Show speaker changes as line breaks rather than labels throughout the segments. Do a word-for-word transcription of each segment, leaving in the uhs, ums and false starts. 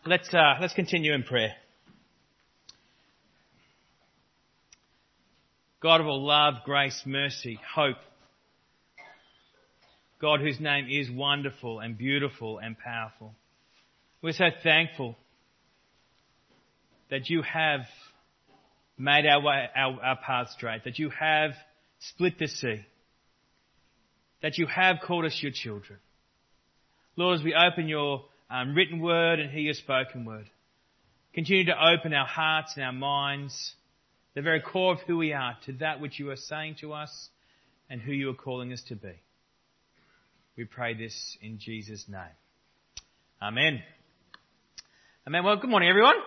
Let's uh, let's continue in prayer. God of all love, grace, mercy, hope. God whose name is wonderful and beautiful and powerful. We're so thankful that you have made our way, our, our path straight, that you have split the sea, that you have called us your children. Lord, as we open your um, written word and hear your spoken word, continue to open our hearts and our minds, the very core of who we are, to that which you are saying to us and who you are calling us to be. We pray this in Jesus' name. Amen. Amen. Well, good morning, everyone.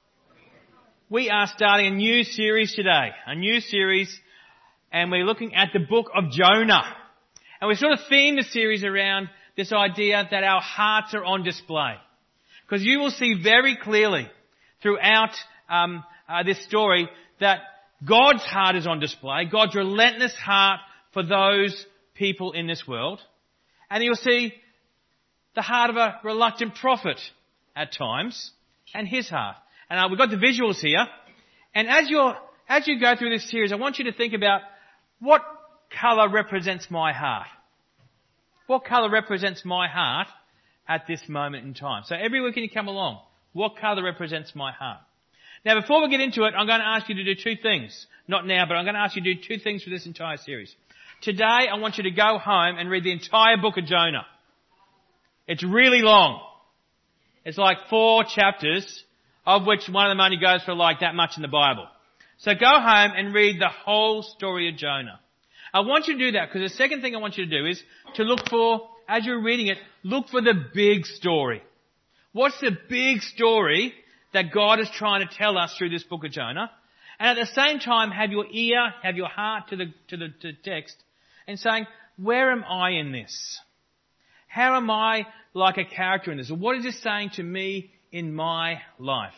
We are starting a new series today, a new series, and we're looking at the book of Jonah. And we sort of themed the series around this idea that our hearts are on display. Because you will see very clearly throughout um, uh, this story that God's heart is on display, God's relentless heart for those people in this world. And you'll see the heart of a reluctant prophet at times, and his heart. And uh, we've got the visuals here. And as you're, as you go through this series, I want you to think about what colour represents my heart. What colour represents my heart at this moment in time? So every week when you come along, what colour represents my heart? Now before we get into it, I'm going to ask you to do two things. Not now, but I'm going to ask you to do two things for this entire series. Today, I want you to go home and read the entire book of Jonah. It's really long. It's like four chapters, of which one of them only goes for like that much in the Bible. So go home and read the whole story of Jonah. I want you to do that because the second thing I want you to do is to look for, as you're reading it, look for the big story. What's the big story that God is trying to tell us through this book of Jonah? And at the same time, have your ear, have your heart to the, to the, to the text and saying, where am I in this? How am I like a character in this? Or what is this saying to me in my life?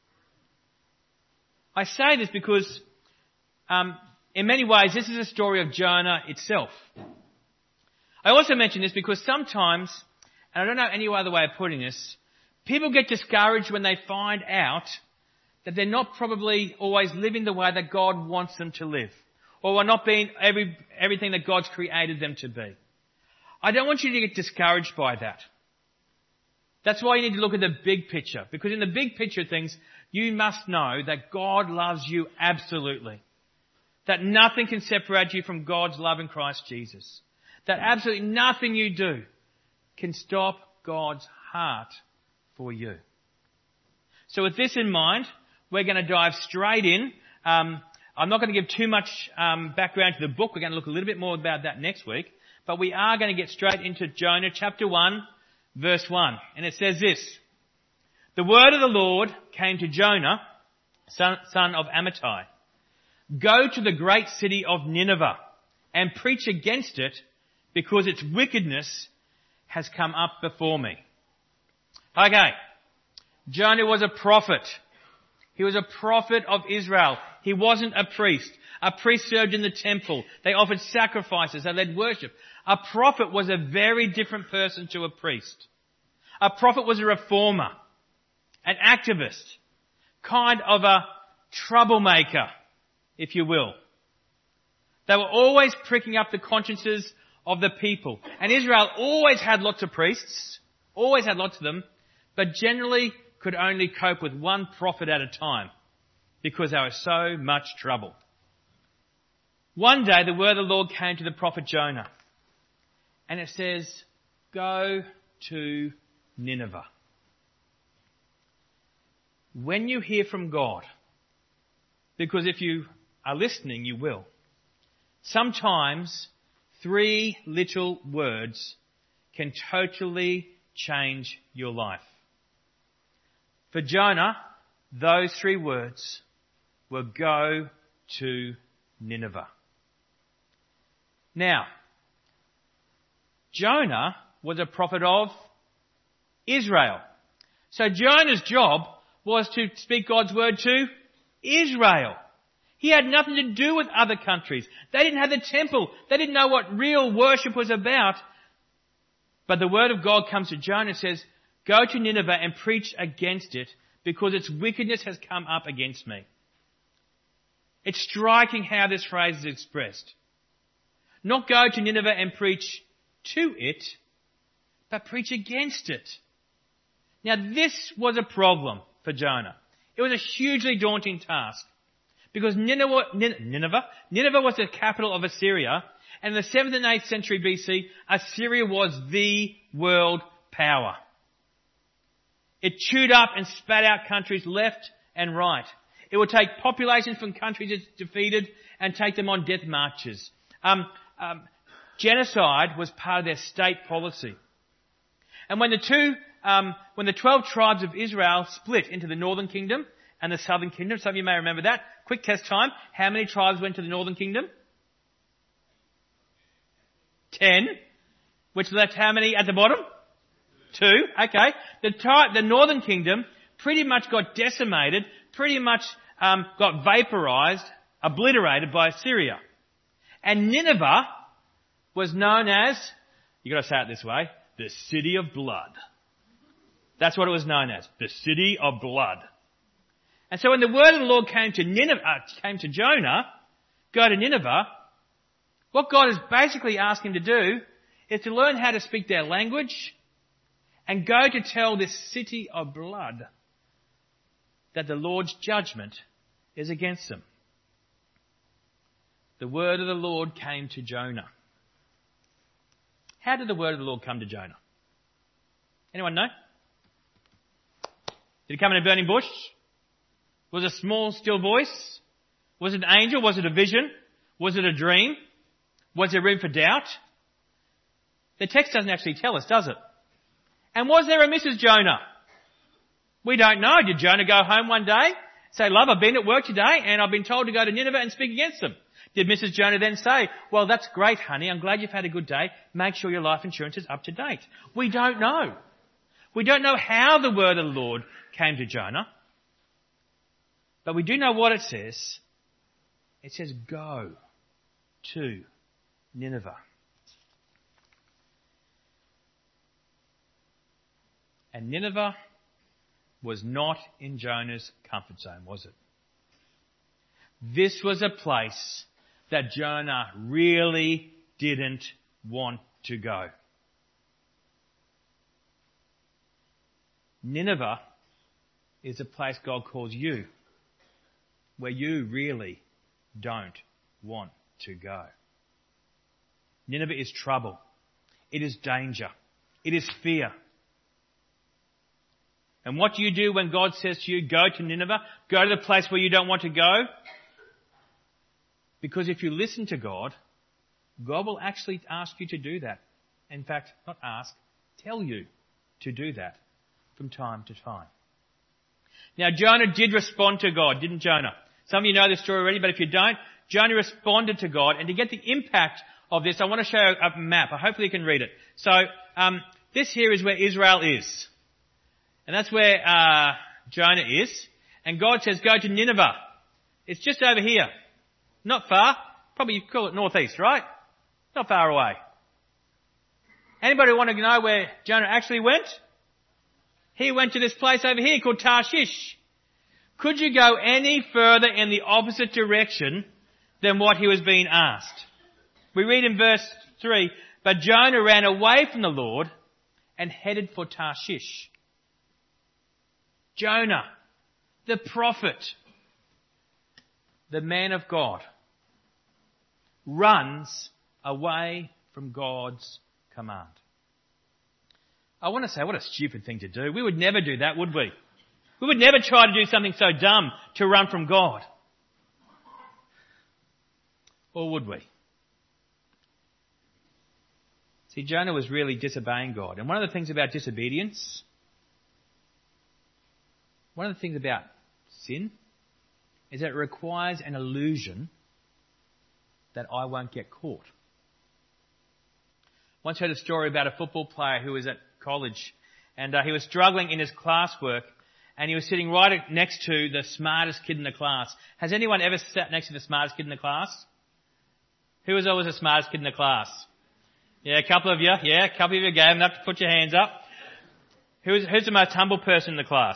I say this because, um, in many ways, this is a story of Jonah itself. I also mention this because sometimes, and I don't know any other way of putting this, people get discouraged when they find out that they're not probably always living the way that God wants them to live, or are not being every, everything that God's created them to be. I don't want you to get discouraged by that. That's why you need to look at the big picture, because in the big picture of things, you must know that God loves you absolutely. That nothing can separate you from God's love in Christ Jesus. That absolutely nothing you do can stop God's heart for you. So with this in mind, we're going to dive straight in. Um, I'm not going to give too much um, background to the book. We're going to look a little bit more about that next week. But we are going to get straight into Jonah chapter one, verse one. And it says this: The word of the Lord came to Jonah, son, son of Amittai. Go to the great city of Nineveh and preach against it, because its wickedness has come up before me. Okay. Jonah was a prophet. He was a prophet of Israel. He wasn't a priest. A priest served in the temple. They offered sacrifices. They led worship. A prophet was a very different person to a priest. A prophet was a reformer, an activist, kind of a troublemaker, if you will. They were always pricking up the consciences of the people. And Israel always had lots of priests, always had lots of them, but generally could only cope with one prophet at a time because there was so much trouble. One day the word of the Lord came to the prophet Jonah, and it says, go to Nineveh. When you hear from God, because if you are listening, you will, sometimes three little words can totally change your life. For Jonah, those three words were go to Nineveh. Now, Jonah was a prophet of Israel. So Jonah's job was to speak God's word to Israel. He had nothing to do with other countries. They didn't have the temple. They didn't know what real worship was about. But the word of God comes to Jonah and says, Go to Nineveh and preach against it, because its wickedness has come up against me. It's striking how this phrase is expressed. Not go to Nineveh and preach to it, but preach against it. Now this was a problem for Jonah. It was a hugely daunting task, because Nineveh, Nineveh, Nineveh was the capital of Assyria, and in the seventh and eighth century B C, Assyria was the world power. It chewed up and spat out countries left and right. It would take populations from countries it defeated and take them on death marches. Um, um, genocide was part of their state policy. And when the two, um, when the twelve tribes of Israel split into the northern kingdom and the southern kingdom, some of you may remember that. Quick test time. How many tribes went to the northern kingdom? Ten. Which left how many at the bottom? Two. Okay. The, tri- the northern kingdom pretty much got decimated, pretty much um, got vaporized, obliterated by Assyria. And Nineveh was known as, you got to say it this way, the city of blood. That's what it was known as, the city of blood. And so when the word of the Lord came to Nineveh, uh, came to Jonah, go to Nineveh, what God is basically asking him to do is to learn how to speak their language and go to tell this city of blood that the Lord's judgment is against them. The word of the Lord came to Jonah. How did the word of the Lord come to Jonah? Anyone know? Did it come in a burning bush? Was it a small, still voice? Was it an angel? Was it a vision? Was it a dream? Was there room for doubt? The text doesn't actually tell us, does it? And was there a Missus Jonah? We don't know. Did Jonah go home one day, say, love, I've been at work today and I've been told to go to Nineveh and speak against them? Did Missus Jonah then say, well, that's great, honey. I'm glad you've had a good day. Make sure your life insurance is up to date. We don't know. We don't know how the word of the Lord came to Jonah. But we do know what it says. It says, go to Nineveh. And Nineveh was not in Jonah's comfort zone, was it? This was a place that Jonah really didn't want to go. Nineveh is a place God calls you, where you really don't want to go. Nineveh is trouble. It is danger. It is fear. And what do you do when God says to you, go to Nineveh? Go to the place where you don't want to go? Because if you listen to God, God will actually ask you to do that. In fact, not ask, tell you to do that from time to time. Now, Jonah did respond to God, didn't Jonah? Some of you know this story already, but if you don't, Jonah responded to God. And to get the impact of this, I want to show you a map. Hopefully you can read it. So, um, this here is where Israel is. And that's where uh, Jonah is. And God says, go to Nineveh. It's just over here. Not far. Probably you call it northeast, right? Not far away. Anybody want to know where Jonah actually went? He went to this place over here called Tarshish. Could you go any further in the opposite direction than what he was being asked? We read in verse three, but Jonah ran away from the Lord and headed for Tarshish. Jonah, the prophet, the man of God, runs away from God's command. I want to say, what a stupid thing to do. We would never do that, would we? We would never try to do something so dumb to run from God. Or would we? See, Jonah was really disobeying God. And one of the things about disobedience, one of the things about sin, is that it requires an illusion that I won't get caught. Once heard a story about a football player who was at college, and uh, he was struggling in his classwork, and he was sitting right next to the smartest kid in the class. Has anyone ever sat next to the smartest kid in the class? Who was always the smartest kid in the class? Yeah, a couple of you. Yeah, a couple of you gave enough to put your hands up. Who's, who's the most humble person in the class?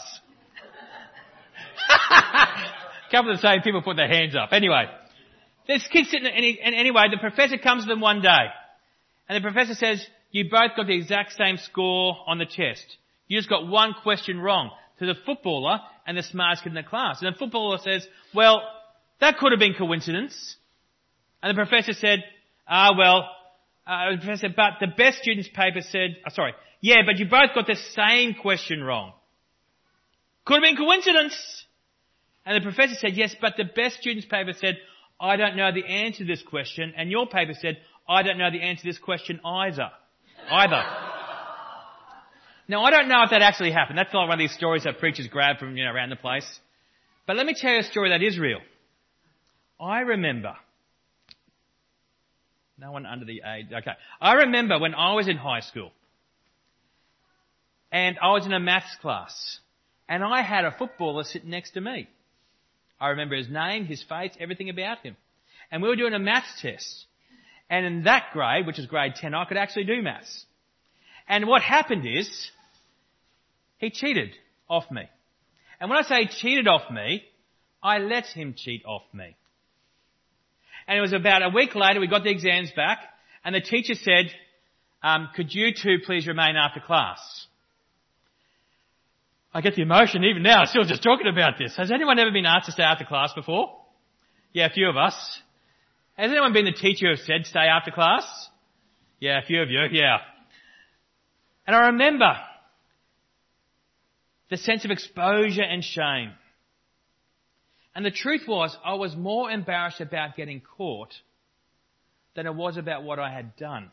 A couple of the same people put their hands up. Anyway, there's kids sitting, and, he, and anyway, the professor comes to them one day, and the professor says, you both got the exact same score on the test. You just got one question wrong. To the footballer and the smartest kid in the class. And the footballer says, well, that could have been coincidence. And the professor said, ah, well, uh, the professor, but the best student's paper said, oh, sorry, yeah, but you both got the same question wrong. Could have been coincidence. And the professor said, yes, but the best student's paper said, I don't know the answer to this question. And your paper said, I don't know the answer to this question either. Either. Now, I don't know if that actually happened. That's not one of these stories that preachers grab from, you know, around the place. But let me tell you a story that is real. I remember. No one under the age. Okay. I remember when I was in high school. And I was in a maths class. And I had a footballer sitting next to me. I remember his name, his face, everything about him. And we were doing a maths test. And in that grade, which is grade ten, I could actually do maths. And what happened is, he cheated off me. And when I say cheated off me, I let him cheat off me. And it was about a week later, we got the exams back, and the teacher said, um, could you two please remain after class? I get the emotion even now, still just talking about this. Has anyone ever been asked to stay after class before? Yeah, a few of us. Has anyone been the teacher who said stay after class? Yeah, a few of you, yeah. And I remember the sense of exposure and shame. And the truth was, I was more embarrassed about getting caught than it was about what I had done.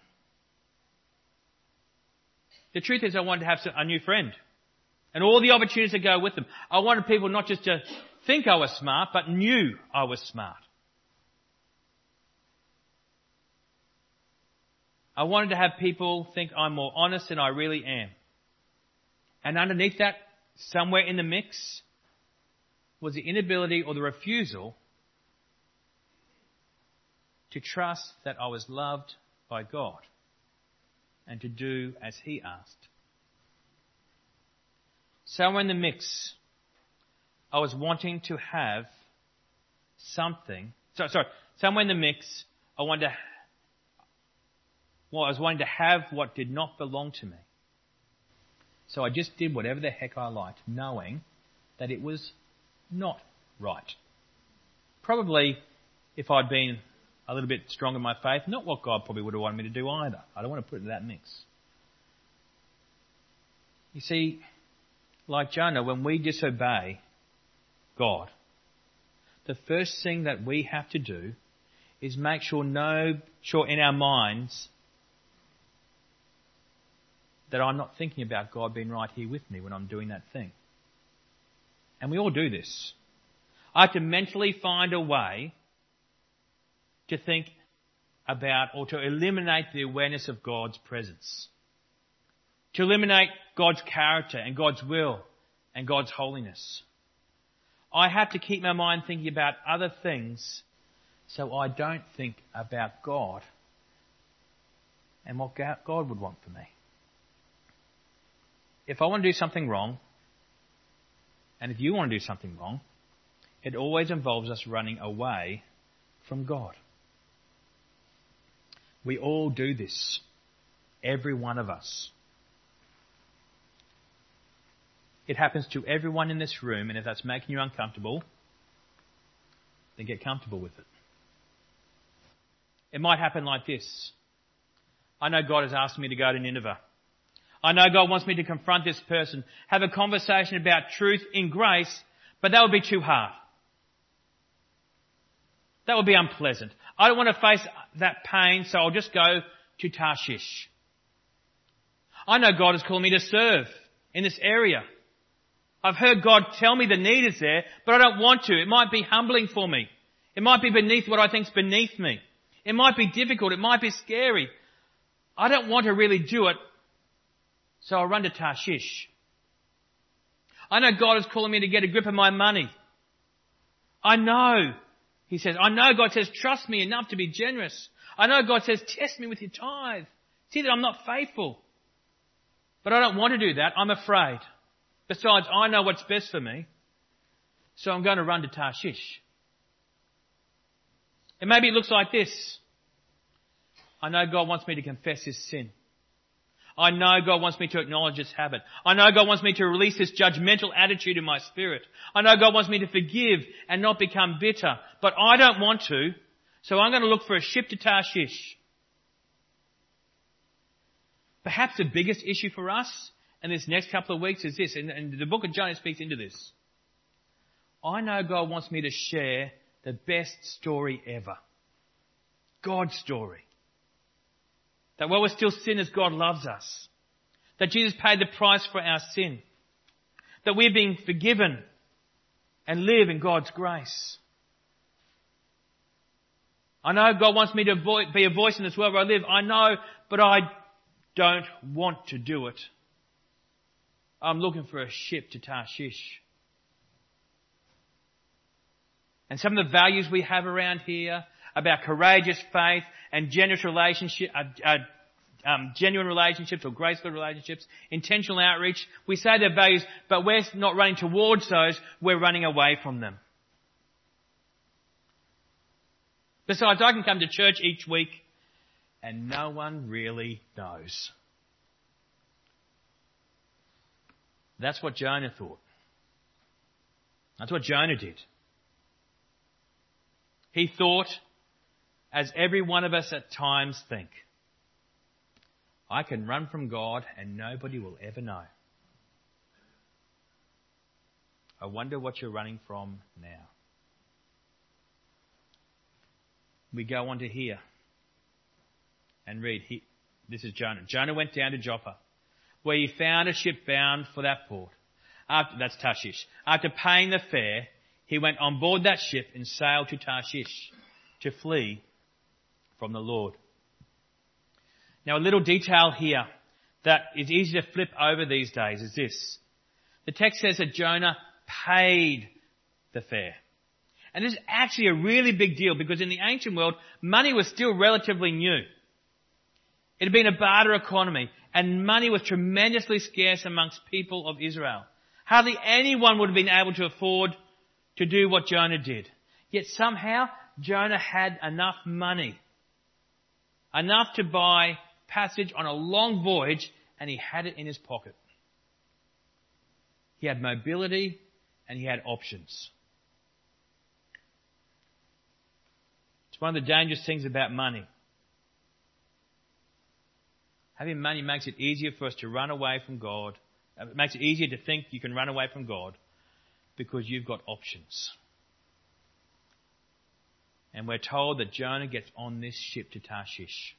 The truth is, I wanted to have a new friend and all the opportunities that go with them. I wanted people not just to think I was smart, but knew I was smart. I wanted to have people think I'm more honest than I really am. And underneath that, somewhere in the mix, was the inability or the refusal to trust that I was loved by God and to do as He asked. Somewhere in the mix, I was wanting to have something. Sorry, sorry. Somewhere in the mix, I wanted to. Well, I was wanting to have what did not belong to me. So I just did whatever the heck I liked, knowing that it was not right. Probably, if I'd been a little bit strong in my faith, not what God probably would have wanted me to do either. I don't want to put it in that mix. You see, like Jonah, when we disobey God, the first thing that we have to do is make sure, no, sure in our minds that I'm not thinking about God being right here with me when I'm doing that thing. And we all do this. I have to mentally find a way to think about or to eliminate the awareness of God's presence. To eliminate God's character and God's will and God's holiness. I have to keep my mind thinking about other things so I don't think about God and what God would want for me. If I want to do something wrong, and if you want to do something wrong, it always involves us running away from God. We all do this. Every one of us. It happens to everyone in this room, and if that's making you uncomfortable, then get comfortable with it. It might happen like this. I know God has asked me to go to Nineveh. I know God wants me to confront this person, have a conversation about truth in grace, but that would be too hard. That would be unpleasant. I don't want to face that pain, so I'll just go to Tarshish. I know God is calling me to serve in this area. I've heard God tell me the need is there, but I don't want to. It might be humbling for me. It might be beneath what I think is beneath me. It might be difficult. It might be scary. I don't want to really do it, so I'll run to Tarshish. I know God is calling me to get a grip of my money. I know, he says, I know God says, trust me enough to be generous. I know God says, test me with your tithe. See that I'm not faithful. But I don't want to do that. I'm afraid. Besides, I know what's best for me. So I'm going to run to Tarshish. And maybe it looks like this. I know God wants me to confess His sin. I know God wants me to acknowledge His habit. I know God wants me to release this judgmental attitude in my spirit. I know God wants me to forgive and not become bitter. But I don't want to. So I'm going to look for a ship to Tarshish. Perhaps the biggest issue for us in this next couple of weeks is this, and, and the book of Jonah speaks into this. I know God wants me to share the best story ever. God's story. That while we're still sinners, God loves us. That Jesus paid the price for our sin. That we're being forgiven and live in God's grace. I know God wants me to be a voice in this world where I live. I know, but I don't want to do it. I'm looking for a ship to Tarshish. And some of the values we have around here about courageous faith and generous relationship, uh, uh, um, genuine relationships or graceful relationships, intentional outreach, we say they're values, but we're not running towards those, we're running away from them. Besides, I can come to church each week and no one really knows. That's what Jonah thought. That's what Jonah did. He thought, as every one of us at times think, I can run from God and nobody will ever know. I wonder what you're running from now. We go on to here and read. He, this is Jonah. Jonah went down to Joppa, where he found a ship bound for that port. After, that's Tarshish. After paying the fare, he went on board that ship and sailed to Tarshish to flee from the Lord. Now, a little detail here that is easy to flip over these days is this. The text says that Jonah paid the fare. And this is actually a really big deal because in the ancient world, money was still relatively new. It had been a barter economy and money was tremendously scarce amongst people of Israel. Hardly anyone would have been able to afford to do what Jonah did. Yet somehow Jonah had enough money, enough to buy passage on a long voyage, and he had it in his pocket. He had mobility and he had options. It's one of the dangerous things about money. Having money makes it easier for us to run away from God. It makes it easier to think you can run away from God because you've got options. And we're told that Jonah gets on this ship to Tarshish.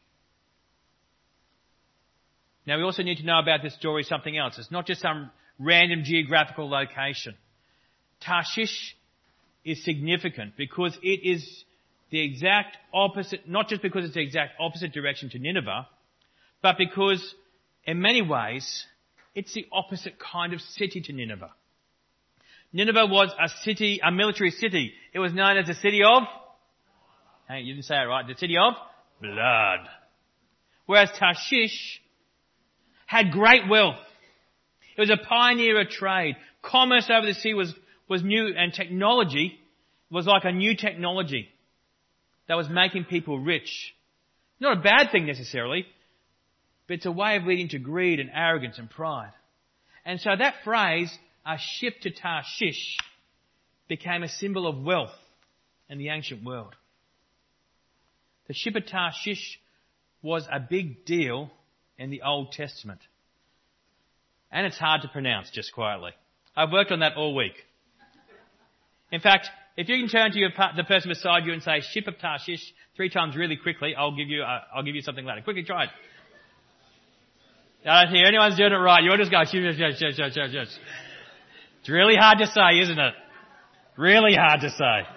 Now we also need to know about this story something else. It's not just some random geographical location. Tarshish is significant because it is the exact opposite, not just because it's the exact opposite direction to Nineveh, but because in many ways it's the opposite kind of city to Nineveh. Nineveh was a city, a military city. It was known as the city of, hey, you didn't say it right, the city of blood. Whereas Tarshish had great wealth. It was a pioneer of trade. Commerce over the sea was, was new, and technology was like a new technology that was making people rich. Not a bad thing necessarily, but it's a way of leading to greed and arrogance and pride. And so that phrase, a ship to Tarshish, became a symbol of wealth in the ancient world. The ship of Tarshish was a big deal in the Old Testament. And it's hard to pronounce, just quietly. I've worked on that all week. In fact, if you can turn to your, the person beside you and say, ship of Tarshish, three times really quickly, I'll give you, uh, I'll give you something later. Quickly try it. I don't hear anyone's doing it right. You're just going, ship, ship, ship, ship, ship, ship. It's really hard to say, isn't it? Really hard to say.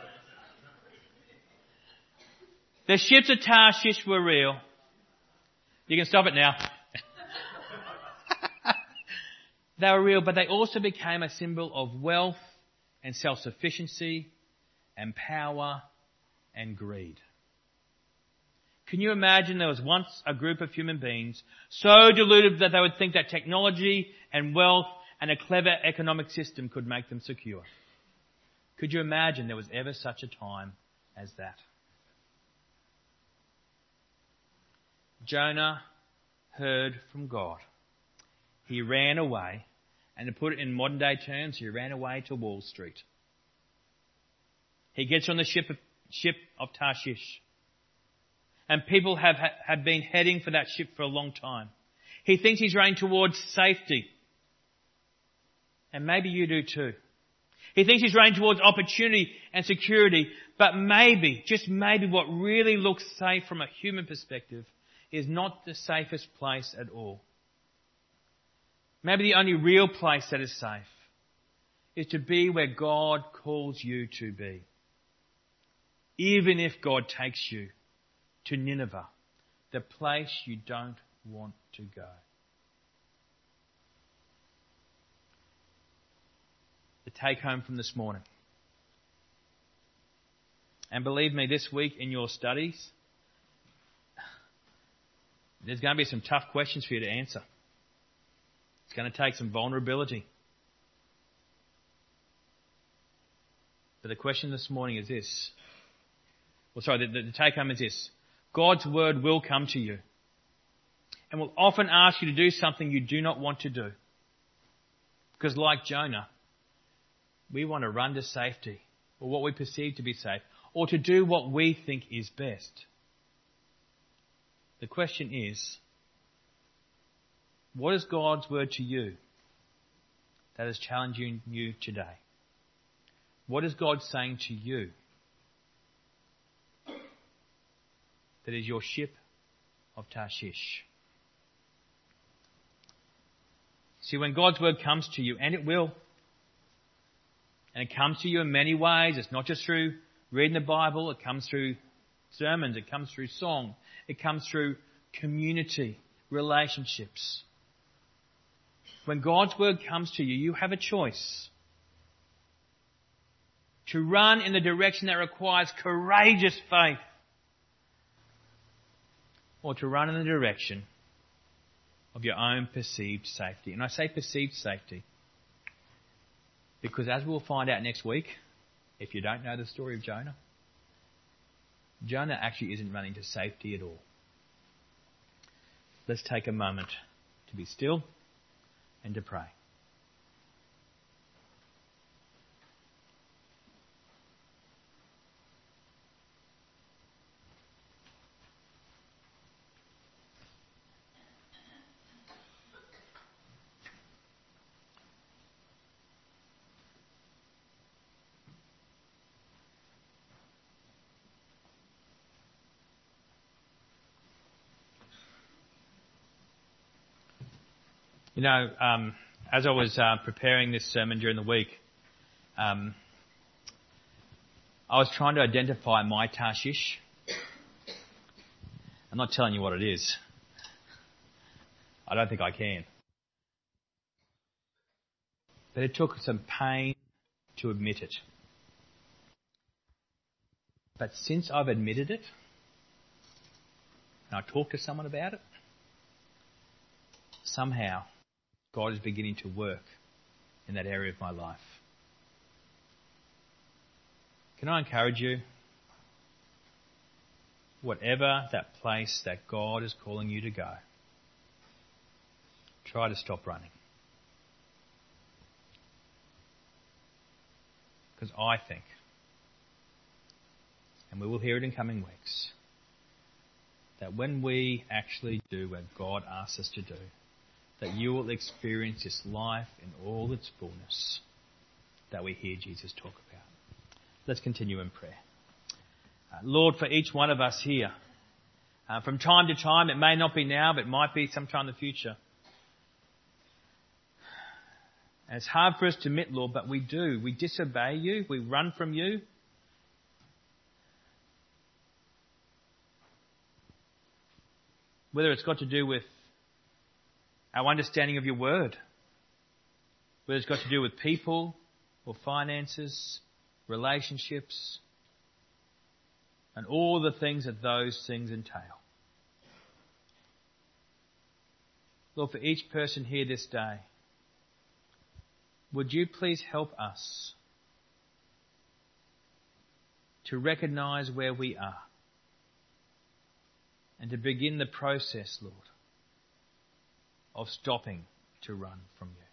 The ships of Tarshish were real. You can stop it now. They were real, but they also became a symbol of wealth and self-sufficiency and power and greed. Can you imagine there was once a group of human beings so deluded that they would think that technology and wealth and a clever economic system could make them secure? Could you imagine there was ever such a time as that? Jonah heard from God. He ran away, and to put it in modern day terms, he ran away to Wall Street. He gets on the ship of, ship of Tarshish. And people have, have been heading for that ship for a long time. He thinks he's running towards safety. And maybe you do too. He thinks he's running towards opportunity and security. But maybe, just maybe, what really looks safe from a human perspective is not the safest place at all. Maybe the only real place that is safe is to be where God calls you to be. Even if God takes you to Nineveh, the place you don't want to go. The take home from this morning. And believe me, this week in your studies, there's going to be some tough questions for you to answer. It's going to take some vulnerability. But the question this morning is this. Well, sorry, the, the take home is this. God's word will come to you and will often ask you to do something you do not want to do. Because like Jonah, we want to run to safety, or what we perceive to be safe, or to do what we think is best. The question is, what is God's word to you that is challenging you today? What is God saying to you that is your ship of Tarshish? See, when God's word comes to you, and it will, and it comes to you in many ways, it's not just through reading the Bible, it comes through sermons, it comes through song, it comes through community, relationships. When God's word comes to you, you have a choice to run in the direction that requires courageous faith, or to run in the direction of your own perceived safety. And I say perceived safety because, as we'll find out next week, if you don't know the story of Jonah, Jonah actually isn't running to safety at all. Let's take a moment to be still and to pray. You know, um, as I was uh, preparing this sermon during the week, um, I was trying to identify my Tarshish. I'm not telling you what it is. I don't think I can. But it took some pain to admit it. But since I've admitted it, and I talked to someone about it, somehow God is beginning to work in that area of my life. Can I encourage you? Whatever that place that God is calling you to go, try to stop running. Because I think, and we will hear it in coming weeks, that when we actually do what God asks us to do, that you will experience this life in all its fullness that we hear Jesus talk about. Let's continue in prayer. Uh, Lord, for each one of us here, uh, from time to time, it may not be now, but it might be sometime in the future. And it's hard for us to admit, Lord, but we do. We disobey you. We run from you. Whether it's got to do with our understanding of your word, whether it's got to do with people or finances, relationships, and all the things that those things entail. Lord, for each person here this day, would you please help us to recognise where we are and to begin the process, Lord, of stopping to run from you.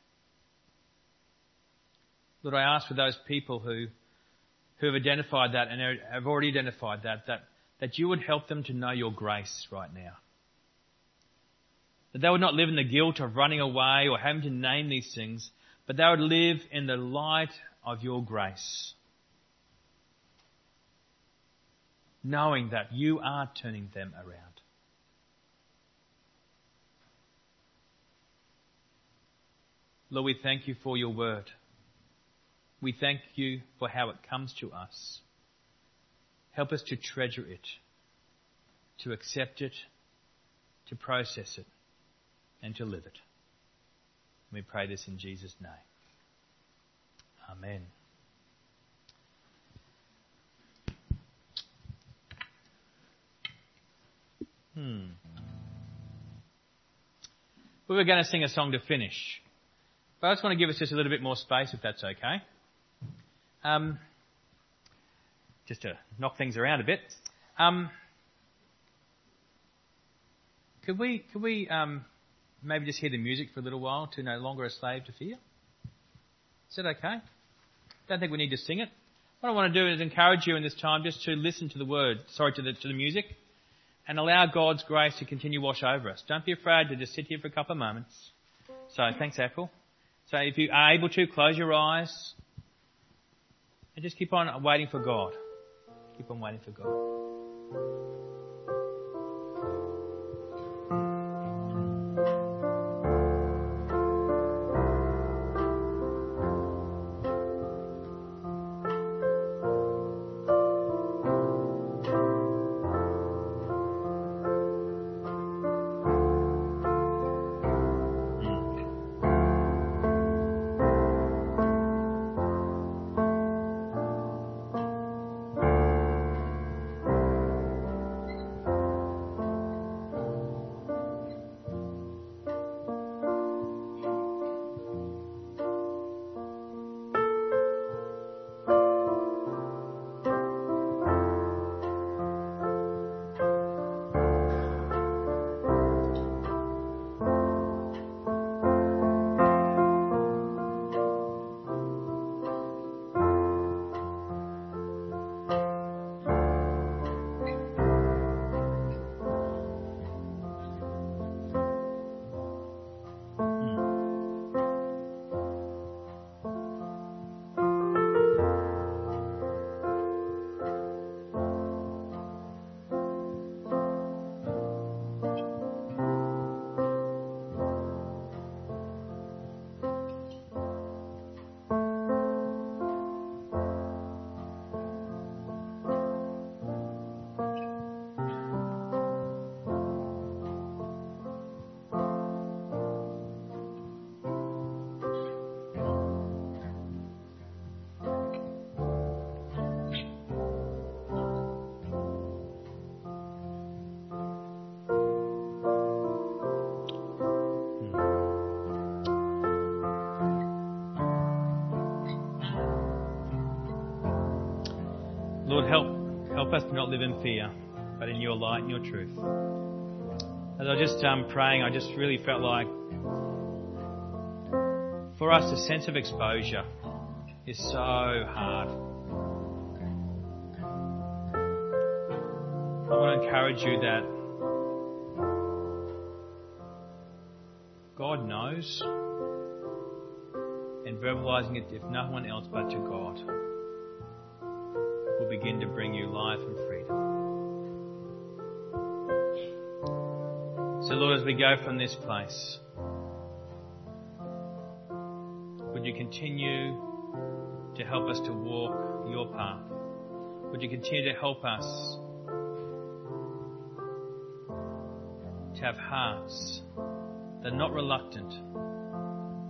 Lord, I ask for those people who, who have identified that and have already identified that, that, that you would help them to know your grace right now. That they would not live in the guilt of running away or having to name these things, but they would live in the light of your grace, knowing that you are turning them around. Lord, we thank you for your word. We thank you for how it comes to us. Help us to treasure it, to accept it, to process it, and to live it. We pray this in Jesus' name. Amen. Hmm. We were going to sing a song to finish, but I just want to give us just a little bit more space, if that's okay. Um, just to knock things around a bit. Um, could we, could we um, maybe just hear the music for a little while to No Longer a Slave to Fear? Is that okay? Don't think we need to sing it. What I want to do is encourage you in this time just to listen to the word, sorry, to the, to the music, and allow God's grace to continue to wash over us. Don't be afraid to just sit here for a couple of moments. So, thanks, Apple. So, if you are able to, close your eyes and just keep on waiting for God. Keep on waiting for God. Lord, help help us to not live in fear, but in your light and your truth. As I was just um, praying, I just really felt like for us, the sense of exposure is so hard. I want to encourage you that God knows, and verbalizing it, if no one else but to God, will begin to bring you life and freedom. So Lord, as we go from this place, would you continue to help us to walk your path? Would you continue to help us to have hearts that are not reluctant,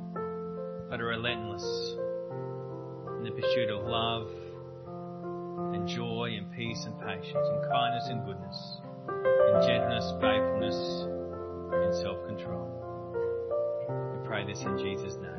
but are relentless in the pursuit of love and joy and peace and patience and kindness and goodness and gentleness, faithfulness and self-control. We pray this in Jesus' name.